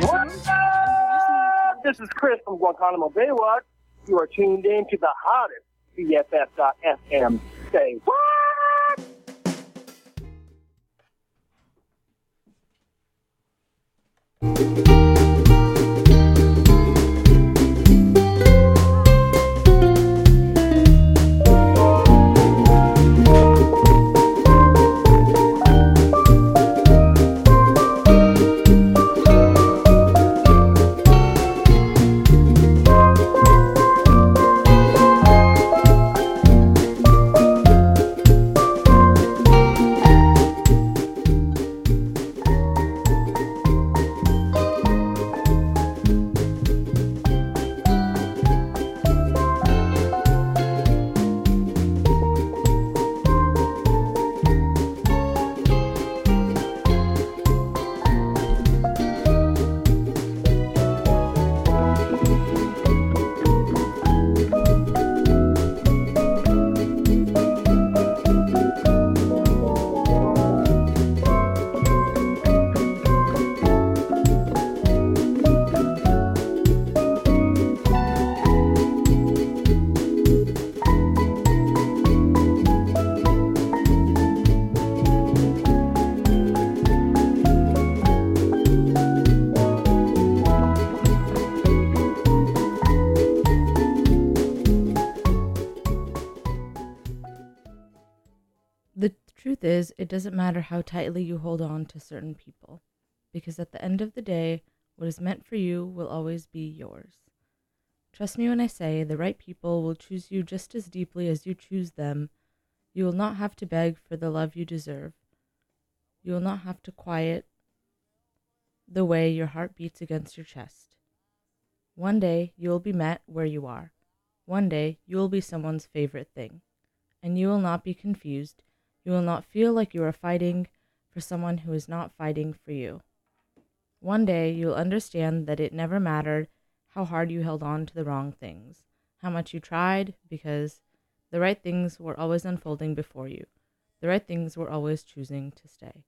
What's up? This is Chris from Guantanamo Bay Watch. You are tuned in to the hottest BFF.FM. Say what? The truth is, it doesn't matter how tightly you hold on to certain people, because at the end of the day, what is meant for you will always be yours. Trust me when I say the right people will choose you just as deeply as you choose them. You will not have to beg for the love you deserve. You will not have to quiet the way your heart beats against your chest. One day, you will be met where you are. One day, you will be someone's favorite thing. And you will not be confused. You will not feel like you are fighting for someone who is not fighting for you. One day, you will understand that it never mattered how hard you held on to the wrong things, how much you tried, because the right things were always unfolding before you. The right things were always choosing to stay.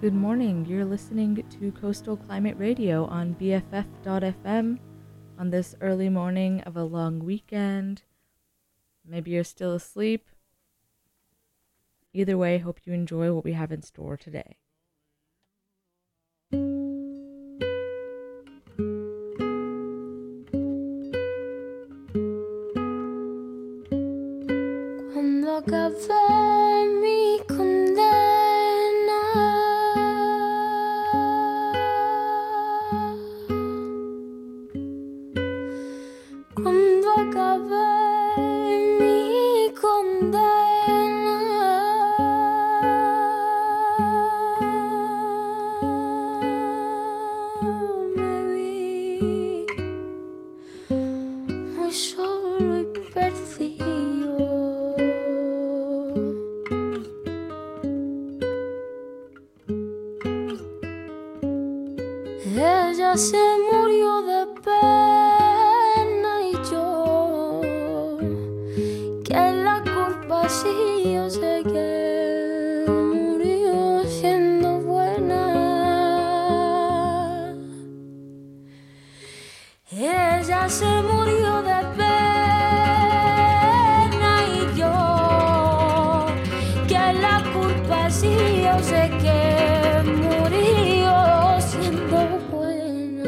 Good morning. You're listening to Coastal Climate Radio on BFF.FM on this early morning of a long weekend. Maybe you're still asleep. Either way, hope you enjoy what we have in store today. Cuando acabé mi condena, cuando acabé mi condena, me vi muy solo y perdido. Ella se murió de pena y yo, que la culpa sí yo sé que murió siendo buena. Ella se murió de pena y yo, que la culpa sí yo sé que murió siendo buena.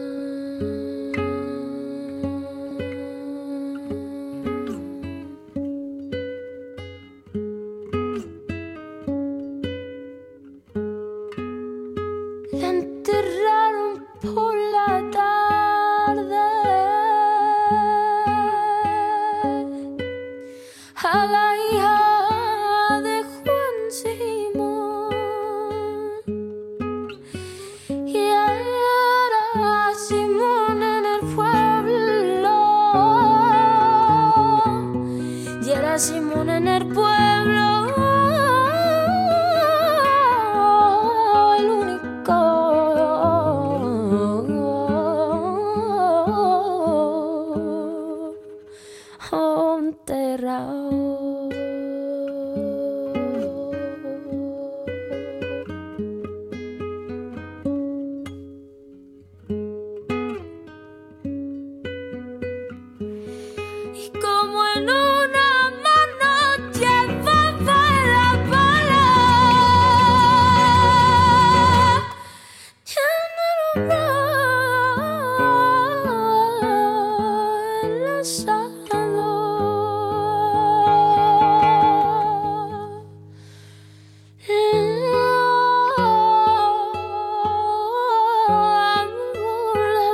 La enterraron por la tarde a la hija de Juan Simón, y era Simón en el pueblo, y era Simón en el pueblo, el único enterrado. Y como en una mano llevaba la bala, ya no lo veo enlazado. Le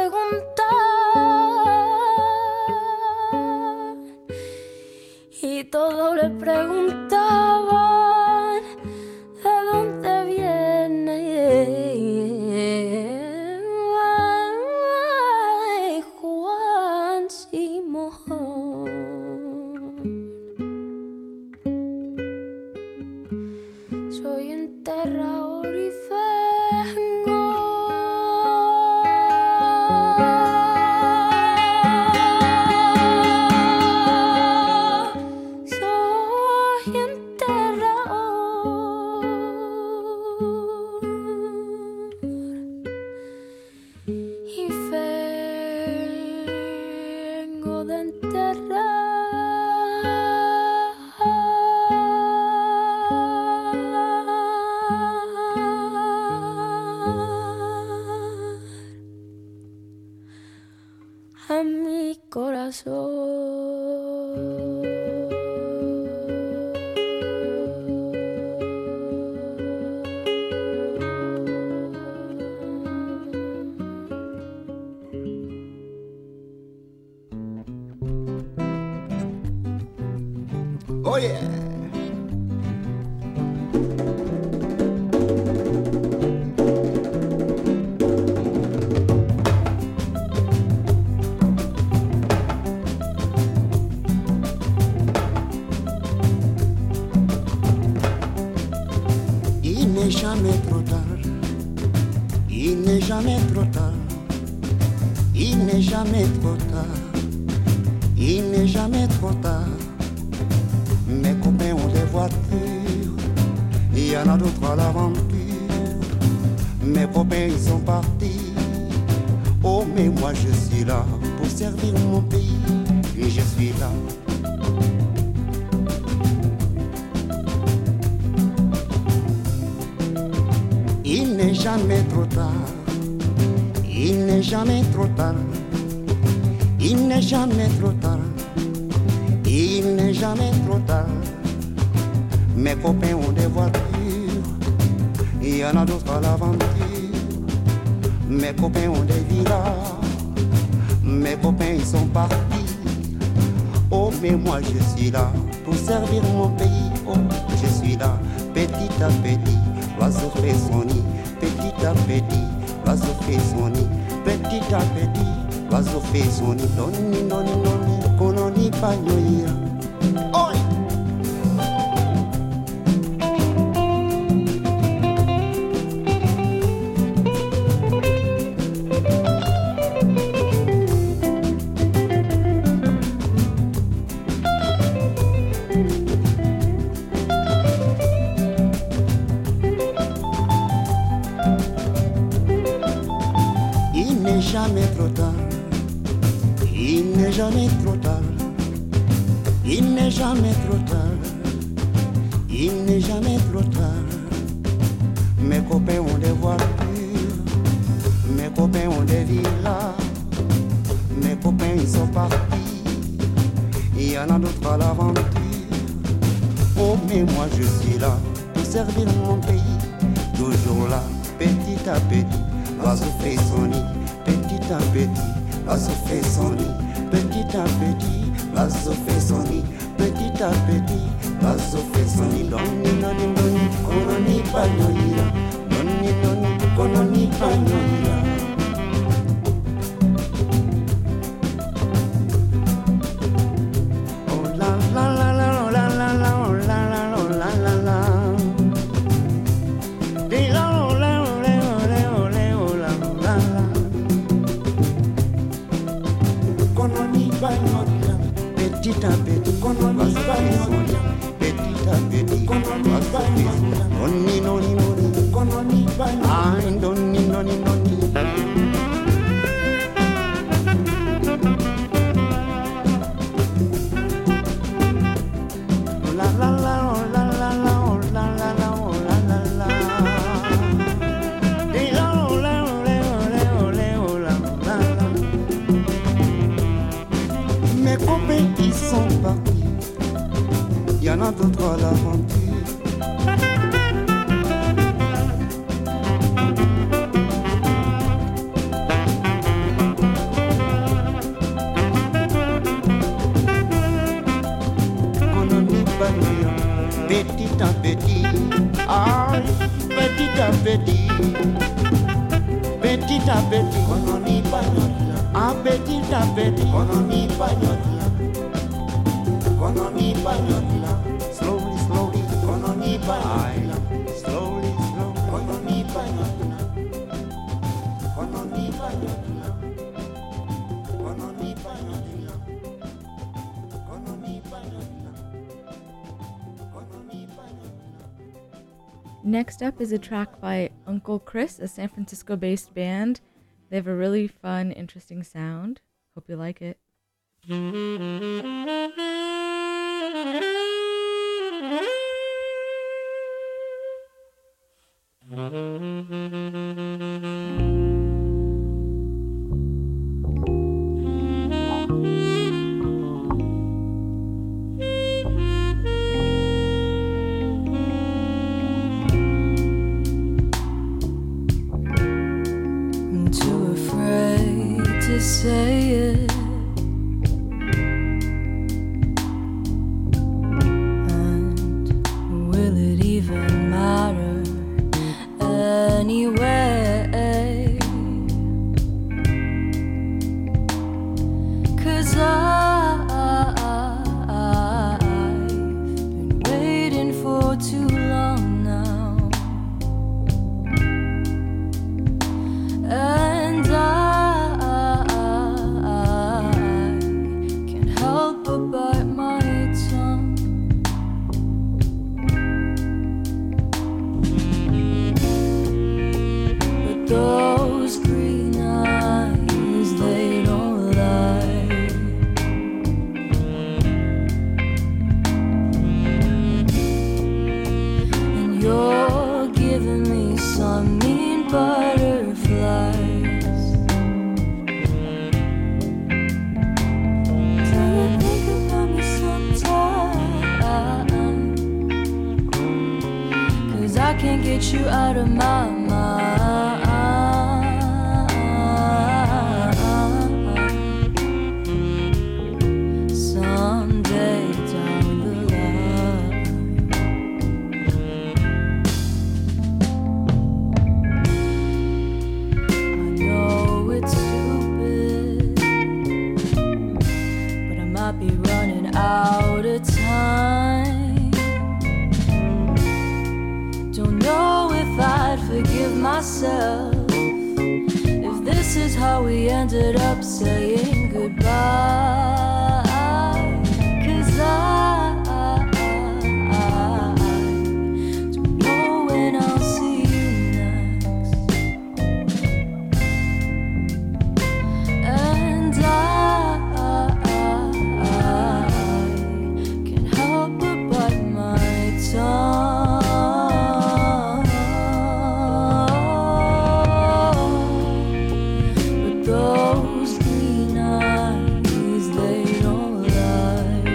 preguntaban y todos le preguntaban de dónde viene Juan Simón. Soy enterrador y vengo soy enterrador y vengo de enterrar a mi corazón. Oh yeah. Il n'est jamais trop tard. Il n'est jamais trop tard. Il n'est jamais trop tard. Il n'est jamais trop tard. Mes copains ont des voitures, il y en a d'autres à l'aventure. Mes copains ils sont partis. Oh mais moi je suis là pour servir mon pays. Et je suis là. Il n'est jamais trop tard. Il n'est jamais trop tard. Il n'est jamais trop tard. Il n'est jamais trop tard. Mes copains ont des voitures. Il y en a d'autres à l'aventure. Mes copains ont des villas. Mes copains ils sont partis. Oh mais moi je suis là pour servir mon pays. Oh je suis là petit à petit. L'oiseau fait son nid. Petit à petit. L'oiseau fait son nid. Petit à petit. L'oiseau fait son nid. Doni doni doni. Kononi panyoya. Oi. Jamais trop tard, il n'est jamais trop tard, il n'est jamais trop tard, il n'est jamais trop tard. Mes copains ont des voitures, mes copains ont des villas, mes copains ils sont partis, il y en a d'autres à l'aventure. Oh mais moi je suis là pour servir mon pays, toujours là, petit à petit, l'oiseau fait son nid. Petit à petit, l'oiseau fait son nid. Petit à petit, l'oiseau fait son nid. Petit à petit, l'oiseau fait son nid. Doni doni doni, kononi panyoya. Doni doni, kononi panyoya. Oh la la la la oh la la la oh la la oh la la la. Di la oh la oh la oh la oh la oh la la la. Petit à petit, kononi panyoya. Petit à petit, kononi panyoya. Noni noni noni, kononi panyoya. Ay noni noni noni. La la la oh la la la oh la la la oh la la la. Di la oh la oh la oh la oh la oh la la la. Mes copains ils sont partis, il y en a d'autres à l'aventure. Kononi panyoya, petit à petit, aïe, petit à petit, petit à petit, kononi panyoya, ah petit à petit, kononi panyoya, kononi panyoya, slowly slowly, kononi panyoya, slowly slowly, kononi panyoya, kononi panyoya, kononi panyoya, kononi panyoya, kononi panyoya. Next up is a track by Uncle Chris, a San Francisco-based band. They have a really fun, interesting sound. Hope you like it. I'm too afraid to say it. And will it even matter anyway? 'Cause I've been waiting for too long now. And butterflies. Do you think about me sometimes? 'Cause I can't get you out of my mind. Someday down the line, I know it's stupid, but I might be running out of time. Don't know if I'd forgive myself if this is how we ended up saying goodbye. 'Cause I don't know when I'll see you next, and I can't help but bite my tongue. But those green eyes, they don't lie.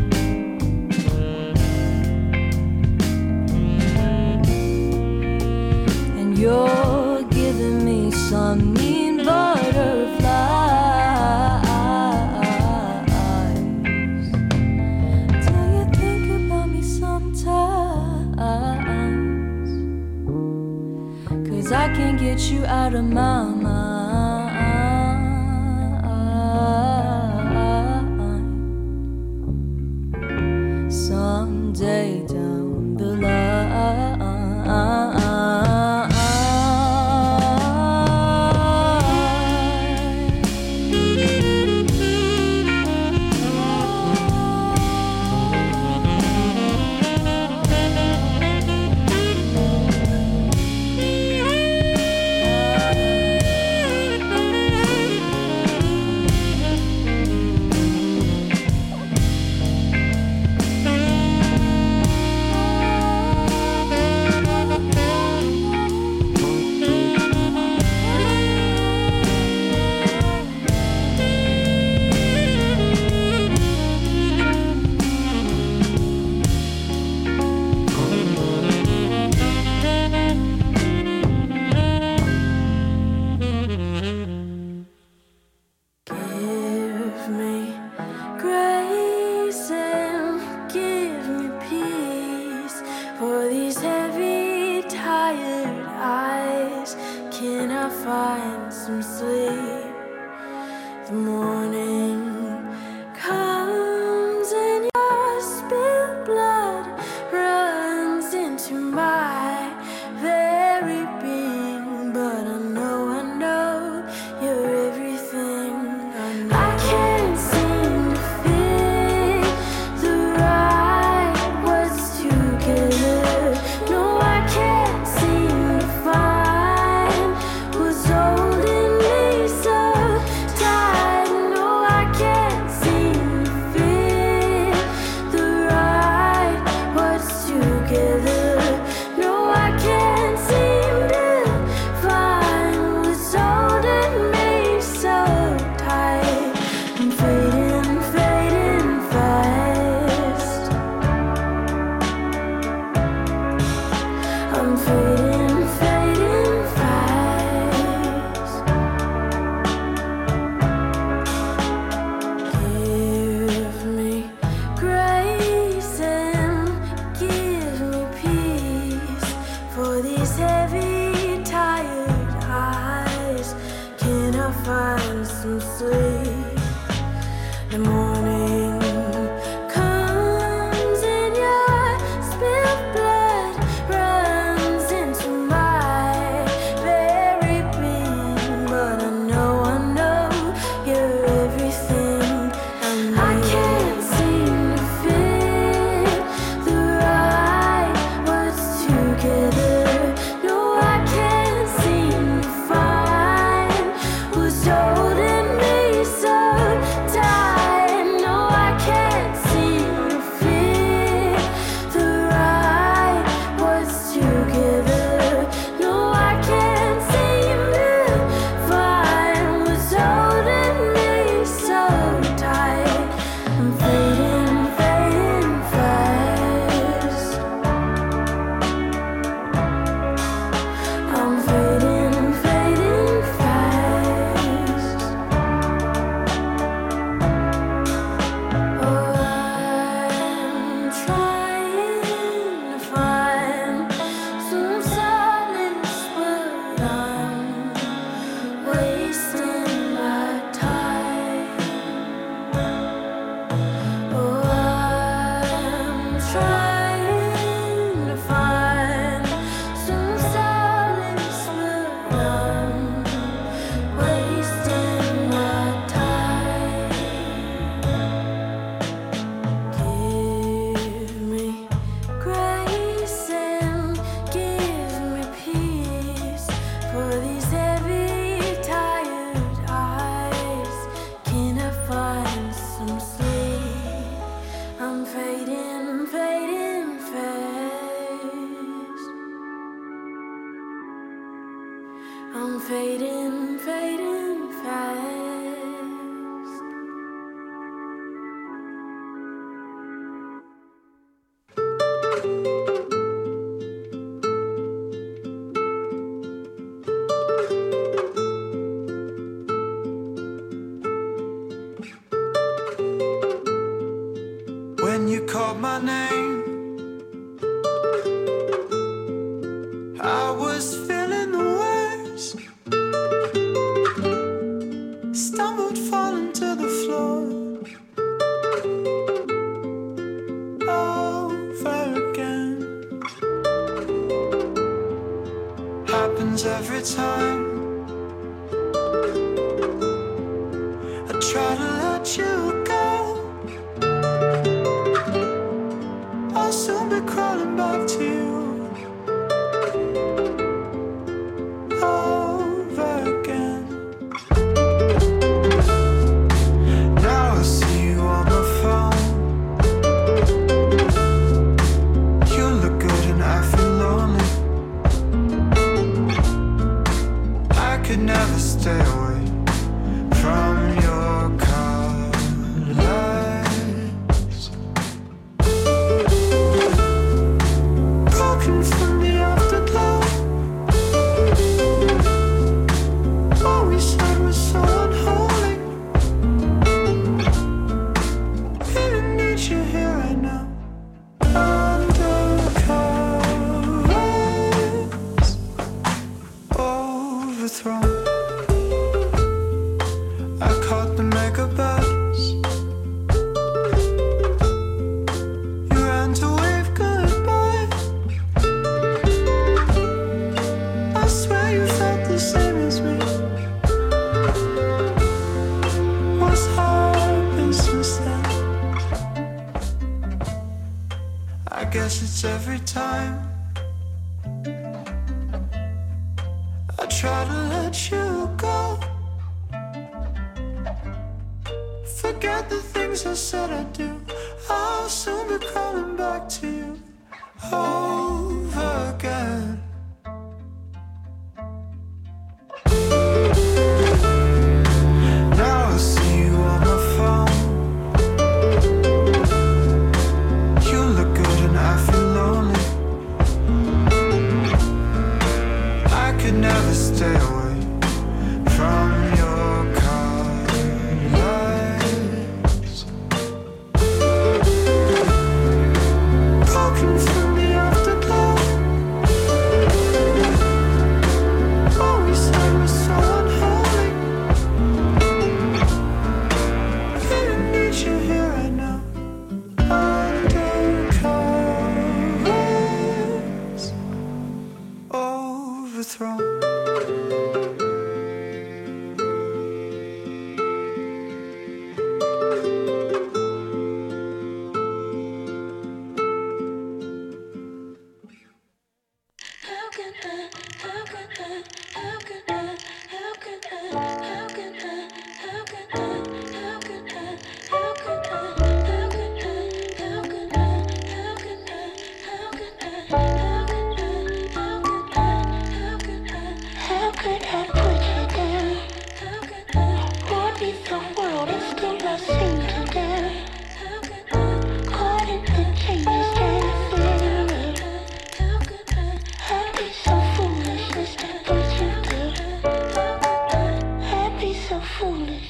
And you're giving me some mean butterflies. Do you think about me sometimes? 'Cause I can't get you out of my mind. Someday down the give me grace and give me peace for these heavy, tired eyes. Can I find some sleep? The morning comes and your spilled blood runs into my very being, but I know you're everything I need. I can't seem to fit the right words together. No, I can't seem to find what's holding me so tight. No, I can't seem to fit the right words together. No, I can't seem to find what's holding me so tight. I'm fading, fading fast. I'm fading, fading fast. Give me grace and give me peace for these heavy, tired eyes. Can I find some sleep? The morning comes and your spilled blood runs into my very being, but I know you're everything I need. I can't seem to fit the right words together. No, I can't seem to find what's holding me fading, fading fast. When you called my name, I was feeling the worst. Stumbled, falling to the floor. Over again. Happens every time I try to let you go. I'll soon be crawling back to you. Over again. Now I see you on the phone. You look good and I feel lonely. I could never stay away from your colors. Broken from the afterglow. All we said was so unholy. Didn't need you here right now. Undercovers, overthrown. I caught the mega bus. You ran to wave goodbye. I swear you felt the same as me. What's happened since then? I guess it's every time I try to let you go. Forget the things I said I'd do. I'll soon be crawling back to you. Over again. Now I see you on the phone. You look good and I feel lonely. I could never stay away from your colors. Broken from the afterglow. All we said was so unholy. Didn't need you here right now. Undercovers, overthrown. How could I put you down? What is the world and still I seem to down? Caught in the changes, trying to figure it. I'd be so foolish just to put you down. I'd be so foolish.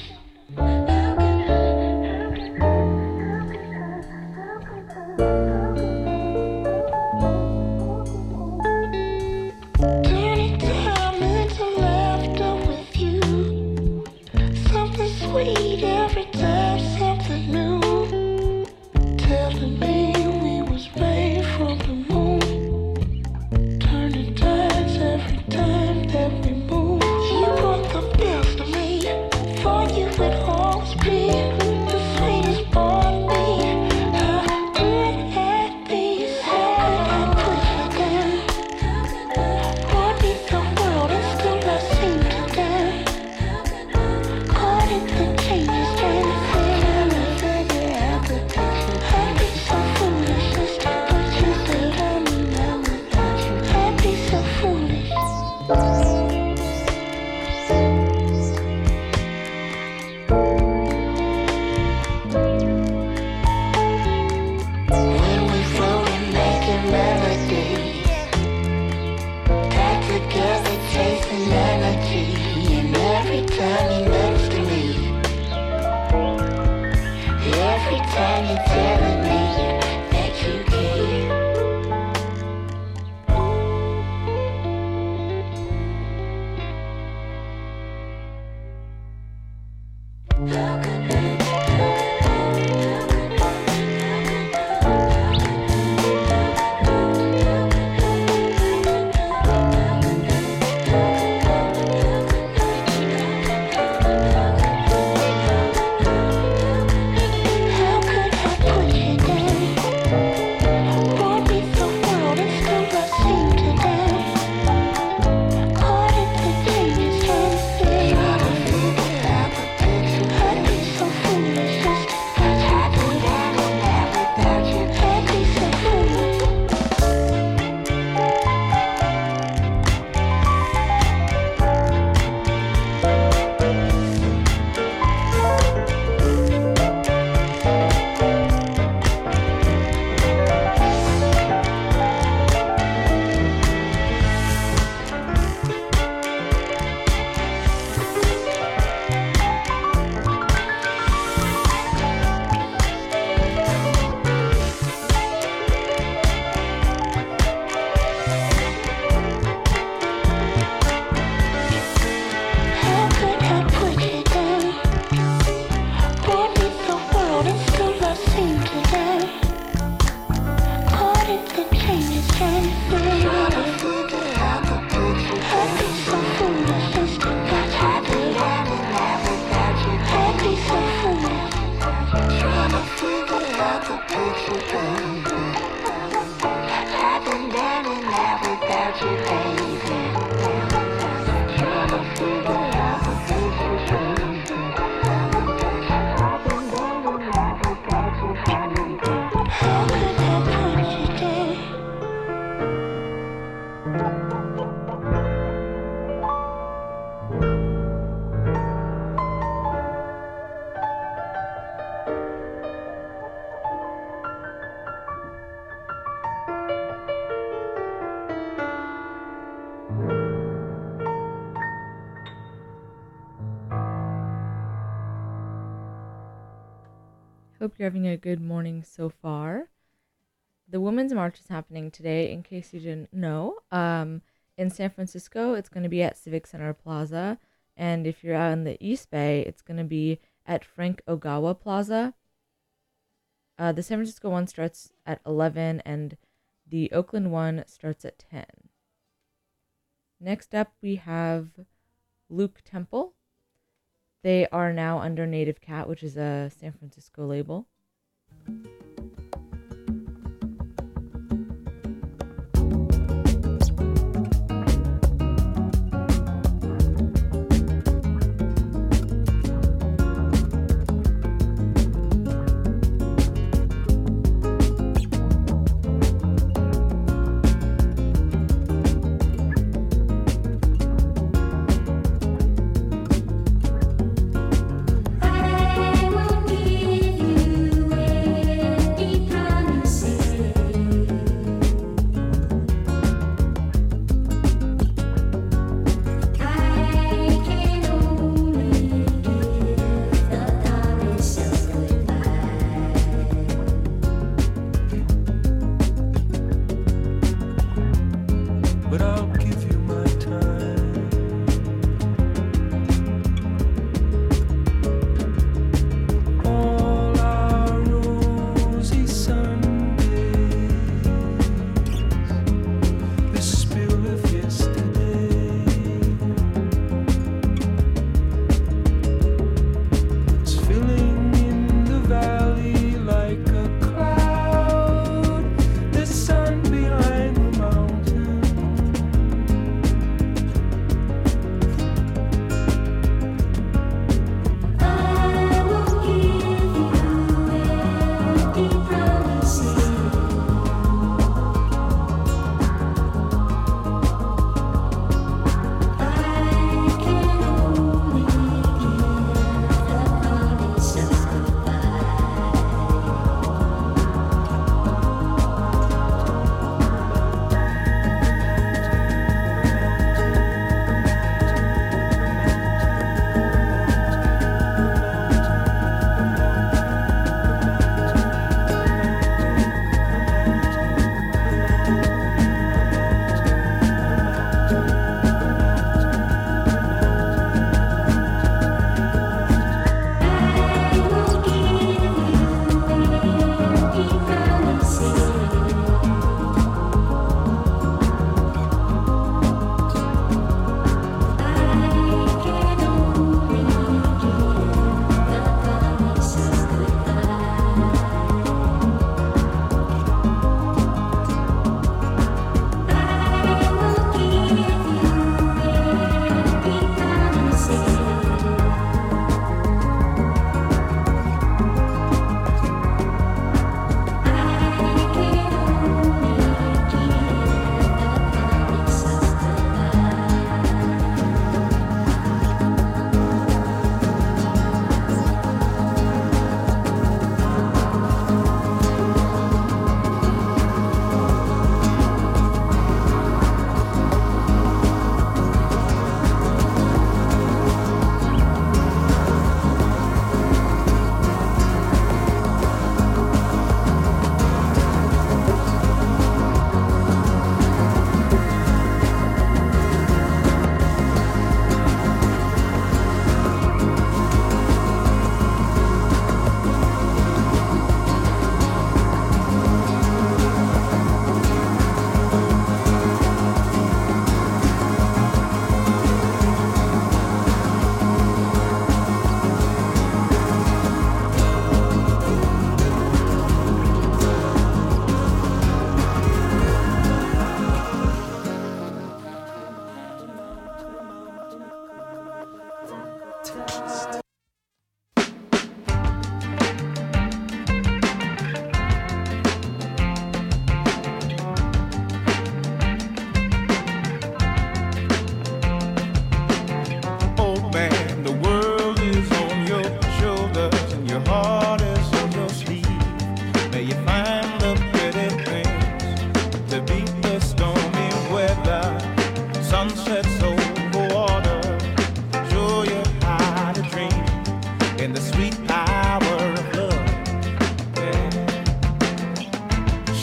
Turning time into laughter with you. Something sweet every time, something new. Telling me we was made from the moon. Turning tides every time that we move. You brought the best of me. For you it always be the sweetest part of me. I'm at peace. How could I put you down? What is the world and still I seem to down? Caught in the changes, trying to figure out the picture. I'd be so Hope you're having a good morning so far. The Women's March is happening today, in case you didn't know. In San Francisco, it's going to be at Civic Center Plaza. And if you're out in the East Bay, it's going to be at Frank Ogawa Plaza. The San Francisco one starts at 11, and the Oakland one starts at 10. Next up, we have Luke Temple. They are now under Native Cat, which is a San Francisco label. I will give you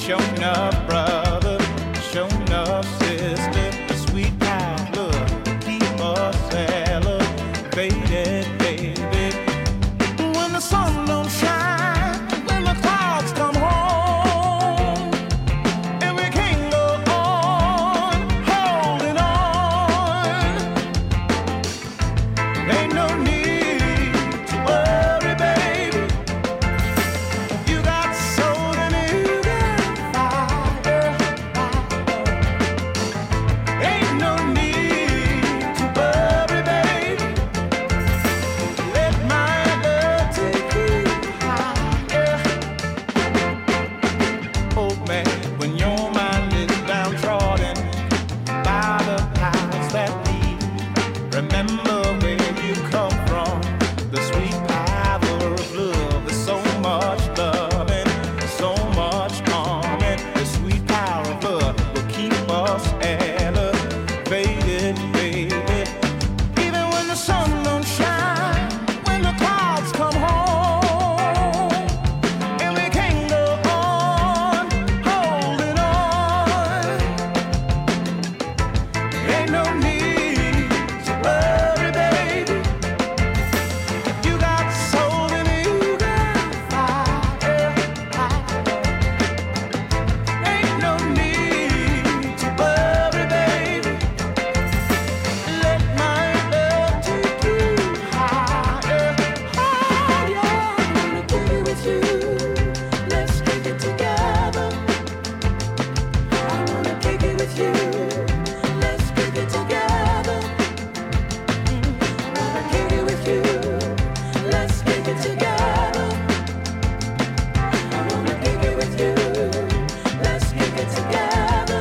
Show enough, brother. Show enough, sister. Sweet pie love, keep us elevated, baby. When the sun don't shine, when the clouds come home, and we can't go on holding on. Ain't no need to worry, baby. You got soul and you got fire. Ain't no need to worry, baby. Let my love take you higher. Oh man, when your mind is downtrodden by the powers that be, remember where you come from. The sweet power of love. There's so much love and so much calming. The sweet power of love will keep us elevated, baby. Even when the sun don't shine, when the clouds come home, and we can't go on holding on. Ain't no need to worry, baby. You got soul and you got fire. Ain't no need to worry, baby. Let my love take you higher, higher. I wanna be with you. Let's kick it together. I wanna kick it with you. Let's kick it together. I wanna kick it with you. Let's kick it together. I wanna kick it with you. Let's kick it together.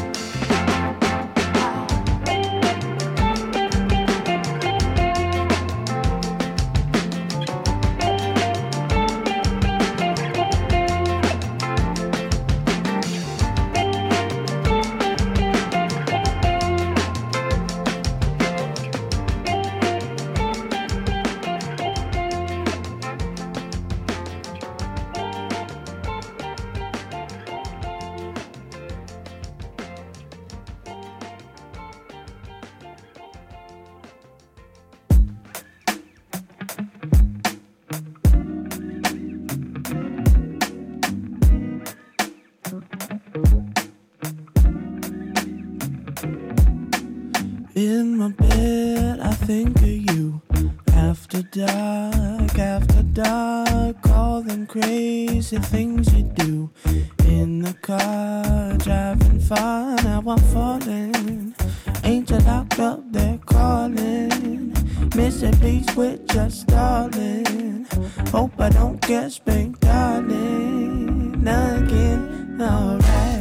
In my bed, I think of you. After dark, all them crazy things you do. In the car, driving far, now I'm falling. Angel locked up, they're calling. Missy, please quit just stalling. Hope I don't get spanked, darling. Again, alright.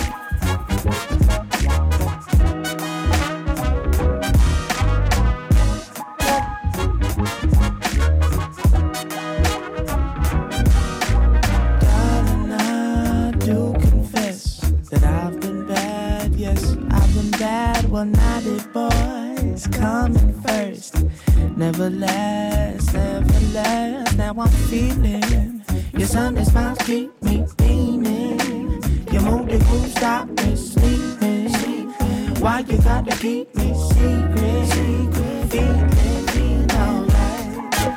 Darling, I do confess that I've been bad. Yes, I've been bad. Well, naughty boys coming first. Never last, never last. Now I'm feeling your Sunday smiles keep me beaming. Your moody cool stop me sleeping. Why you gotta keep me secret? Feeling alright.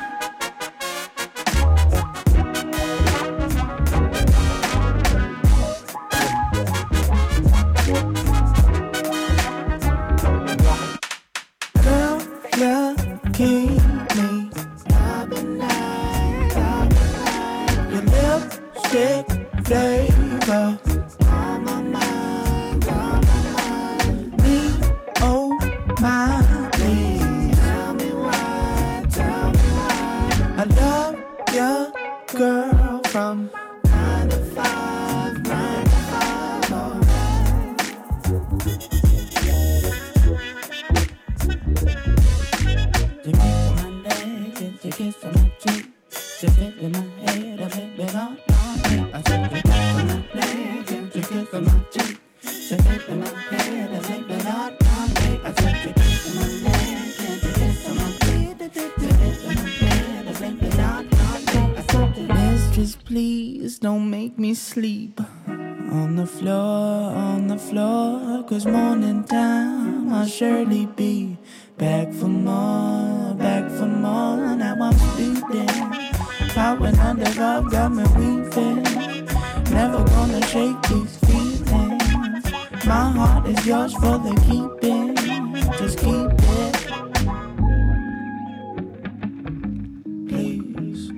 Girl, you keep me up at night. Your lipstick flavor on my mind. Me, oh my, please tell me why. I love your girl from 9 to 5, 9 to 5, alright. You kiss my leg, you kiss my cheek, you fit in my head, I think it all. I said you kiss my leg, you kiss my cheek, you fit in my head, I think it all. I said you kiss my leg, you kiss my cheek, you fit in my head, I think it all. I said, mistress, please don't make me sleep On the floor, 'cause morning time I'll surely be back for more. Now I'm speeding, plowing under love, got me weaving. Never gonna shake these feelings. My heart is yours for the keeping. Just keep it, please.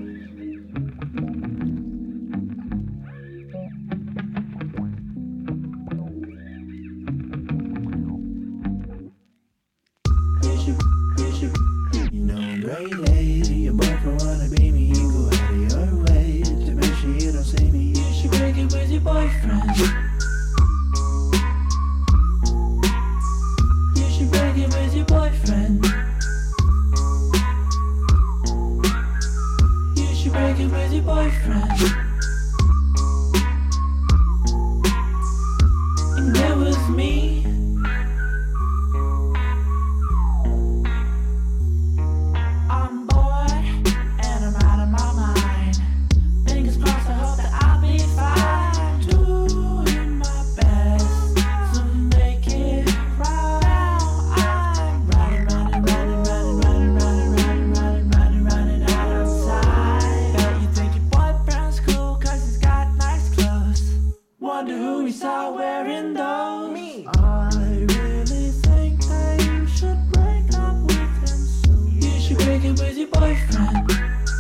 You know I'm great, lady. Your boyfriend wanna be me. You go out of your way to make sure you don't see me. You should break it with your boyfriend. You should break it with your boyfriend. You should break it with your boyfriend. And that was me. I'm bored and I'm out of my mind. Fingers crossed, I hope that I'll be fine. Doing my best to make it right now. I'm running outside. Bet you think your boyfriend's cool 'cause he's got nice clothes. Wonder who he saw wearing those. Me. I really think that you should break up with him soon. You should break it with your boyfriend.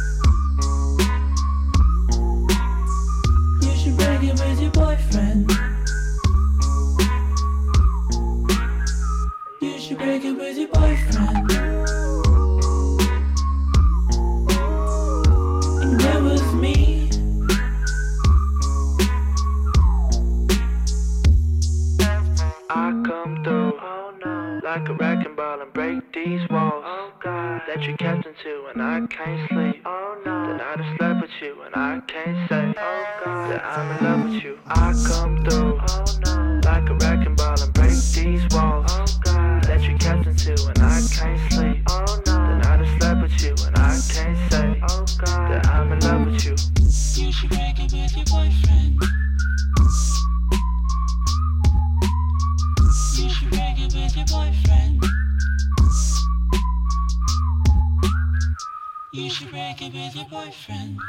You should break it with your boyfriend. You should break it with your boyfriend. And that was me. I come through, oh no, like a wrecking ball and break these walls. Oh God, that you kept into and I can't sleep. Oh no, then I just slept with you and I can't say. Oh God, that I'm in love with you. I come through, oh no, like a wrecking ball and break these walls. Oh God, that you kept into and I can't sleep. Oh no, then I just slept with you and I can't say. Oh God, that I'm in love with you. You should break it with your boyfriend. You should break it with your boyfriend. You should break it with your boyfriend.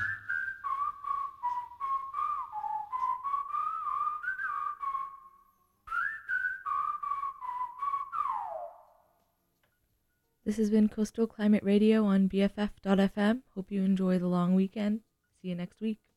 This has been Coastal Climate Radio on BFF.fm. Hope you enjoy the long weekend. See you next week.